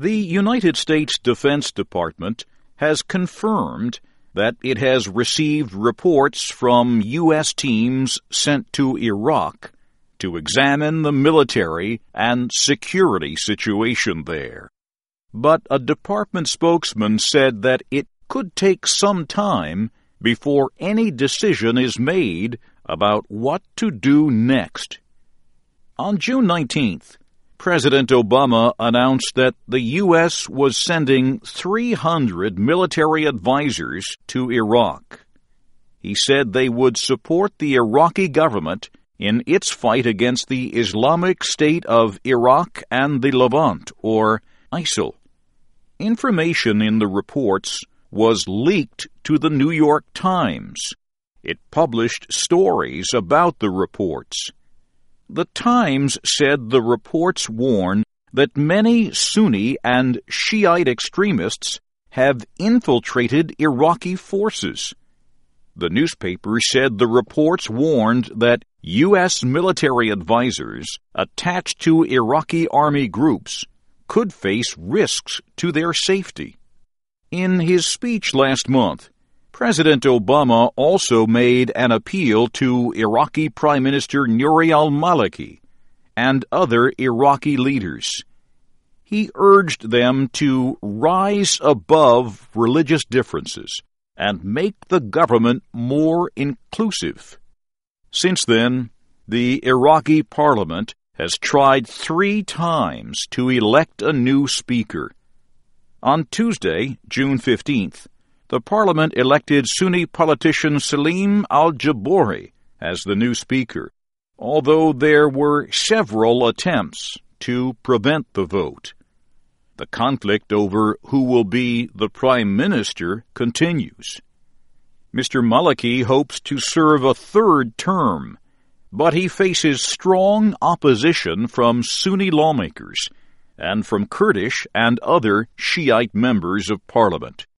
The United States Defense Department has confirmed that it has received reports from U.S. teams sent to Iraq to examine the military and security situation there. But a department spokesman said that it could take some time before any decision is made about what to do next. On June 19th, President Obama announced that the U.S. was sending 300 military advisors to Iraq. He said they would support the Iraqi government in its fight against the Islamic State of Iraq and the Levant, or ISIL. Information in the reports was leaked to the New York Times. It published stories about the reports. The Times said the reports warn that many Sunni and Shiite extremists have infiltrated Iraqi forces. The newspaper said the reports warned that U.S. military advisors attached to Iraqi army groups could face risks to their safety. In his speech last month, President Obama also made an appeal to Iraqi Prime Minister Nouri al-Maliki and other Iraqi leaders. He urged them to rise above religious differences and make the government more inclusive. Since then, the Iraqi parliament has tried 3 times to elect a new speaker. On Tuesday, June 15th, the parliament elected Sunni politician Salim al-Jabouri as the new speaker, although there were several attempts to prevent the vote. The conflict over who will be the prime minister continues. Mr. Maliki hopes to serve a 3rd term, but he faces strong opposition from Sunni lawmakers and from Kurdish and other Shiite members of parliament.